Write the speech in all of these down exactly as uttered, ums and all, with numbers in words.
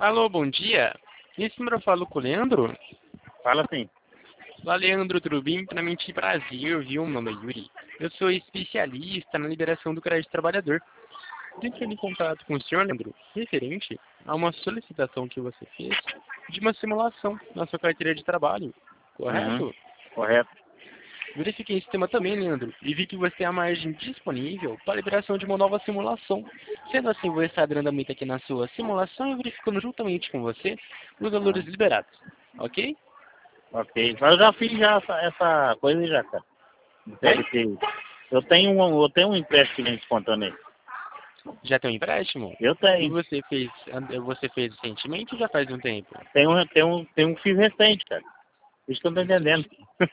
Alô, bom dia. Esse número eu falo com o Leandro? Fala assim. Olá, Leandro, tudo bem? Primeiramente, prazer, viu? Meu nome é Yuri. Eu sou especialista na liberação do crédito trabalhador. Entro em contato com o senhor, Leandro, referente a uma solicitação que você fez de uma simulação na sua carteira de trabalho, Uhum. correto? Correto. Verifiquei esse tema também, Leandro, e vi que você tem a margem disponível para a liberação de uma nova simulação. Sendo assim, vou estar dando andamento aqui na sua simulação e verificando juntamente com você os valores Uhum. liberados, ok? Ok. Mas eu já fiz já essa, essa coisa já, cara. Do Oi? C L T. Eu tenho um, eu tenho um empréstimo que vem descontando aí. Já tem um empréstimo? Eu E tenho. você fez, você fez recentemente ou já faz um tempo? Tem um, tem um, tem um fio recente, cara. Isso que eu não tô entendendo.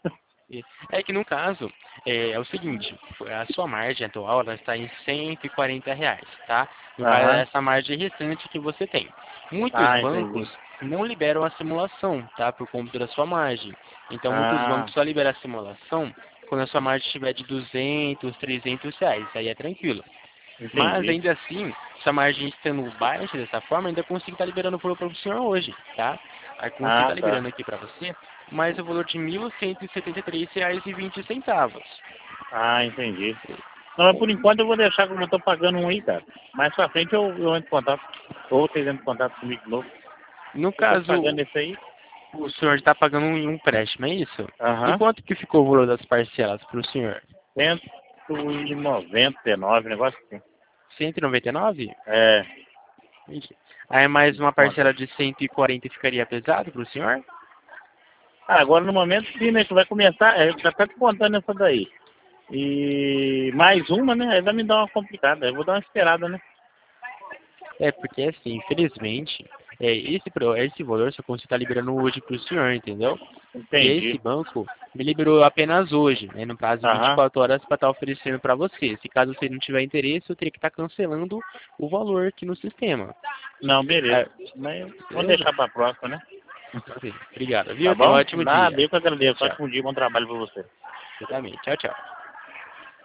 É que no caso, é, é o seguinte, a sua margem atual ela está em cento e quarenta reais, tá? No caso, é Aham. essa margem restante que você tem. Muitos Ah, bancos entendi. não liberam a simulação, tá? Por conta da sua margem. Então, muitos Ah, bancos só liberam a simulação quando a sua margem estiver de duzentos, trezentos reais. Aí é tranquilo. Mas entendi. ainda assim, sua margem estando baixa dessa forma, ainda consigo estar liberando para o senhor hoje, tá? Aí consigo Ah, estar tá. liberando aqui para você mais o valor de mil cento e setenta e três reais e vinte centavos. Ah, entendi. Não, mas por enquanto eu vou deixar como eu tô pagando um aí, cara. Mais pra frente eu, eu entro em contato. Ou vocês entram em contato comigo de novo. No Eu tô caso, pagando esse aí. o senhor está pagando um um empréstimo, é isso? E Aham. quanto que ficou o valor das parcelas para o senhor? Cento e noventa e nove, negócio assim. cento e noventa e nove? É, Ixi. Aí mais uma desconta. parcela de cento e quarenta ficaria pesado para o senhor? Ah, agora no momento sim, né? Que vai começar, é, já tá descontando essa daí. E mais uma, né? Aí vai me dar uma complicada. Eu vou dar uma esperada, né? É, porque assim, infelizmente, é, esse, pro- esse valor só consigo estar liberando hoje para o senhor, entendeu? Porque esse Entendi. banco me liberou apenas hoje, né, no prazo de vinte e Aham. quatro horas para estar oferecendo para você. Se caso você não tiver interesse, eu teria que estar cancelando o valor aqui no sistema. Não, beleza. É, Mas vamos beleza? deixar pra próxima, né? Sim, obrigado, Tá viu? Tenha um bom? ótimo Nada, dia. eu que agradeço. Tchau. Ótimo dia, bom trabalho pra você. Você também. Tchau, tchau.